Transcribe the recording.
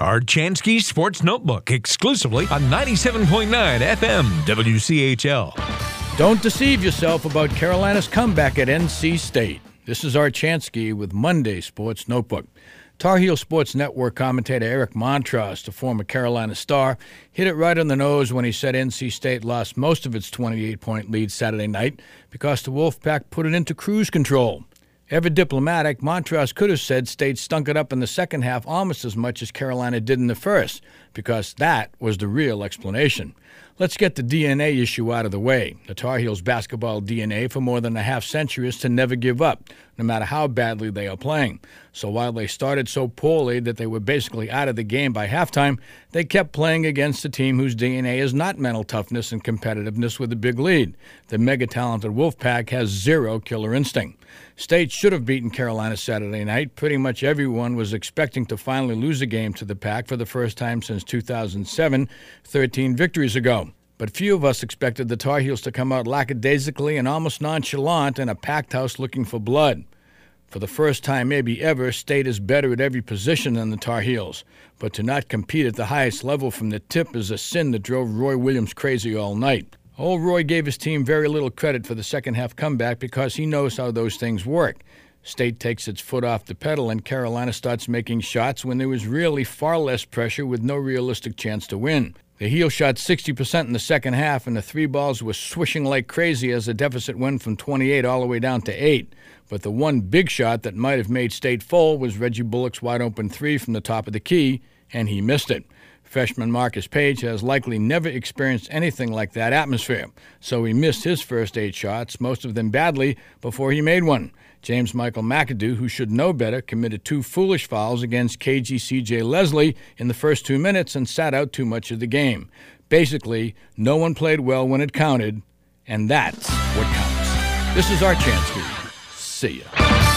Archansky Sports Notebook, exclusively on 97.9 FM WCHL. Don't deceive yourself about Carolina's comeback at NC State. This is Archansky with Monday Sports Notebook. Tar Heel Sports Network commentator Eric Montross, the former Carolina star, hit it right on the nose when he said NC State lost most of its 28-point lead Saturday night because the Wolfpack put it into cruise control. Ever diplomatic, Montross could have said State stunk it up in the second half almost as much as Carolina did in the first, because that was the real explanation. Let's get the DNA issue out of the way. The Tar Heels' basketball DNA for more than a half century is to never give up, no matter how badly they are playing. So while they started so poorly that they were basically out of the game by halftime, they kept playing against a team whose DNA is not mental toughness and competitiveness with a big lead. The mega-talented Wolfpack has zero killer instinct. State should have beaten Carolina Saturday night. Pretty much everyone was expecting to finally lose a game to the Pack for the first time since 2007, 13 victories ago. But few of us expected the Tar Heels to come out lackadaisically and almost nonchalant in a packed house looking for blood. For the first time maybe ever, State is better at every position than the Tar Heels. But to not compete at the highest level from the tip is a sin that drove Roy Williams crazy all night. Old Roy gave his team very little credit for the second-half comeback because he knows how those things work. State takes its foot off the pedal and Carolina starts making shots when there was really far less pressure with no realistic chance to win. The Heels shot 60% in the second half, and the three balls were swishing like crazy as the deficit went from 28 all the way down to 8. But the one big shot that might have made State fold was Reggie Bullock's wide-open three from the top of the key, and he missed it. Freshman Marcus Page has likely never experienced anything like that atmosphere, so he missed his first 8 shots, most of them badly, before he made one. James Michael McAdoo, who should know better, committed 2 foolish fouls against KG CJ Leslie in the first 2 minutes and sat out too much of the game. Basically, no one played well when it counted, and that's what counts. This is Archansky. See ya.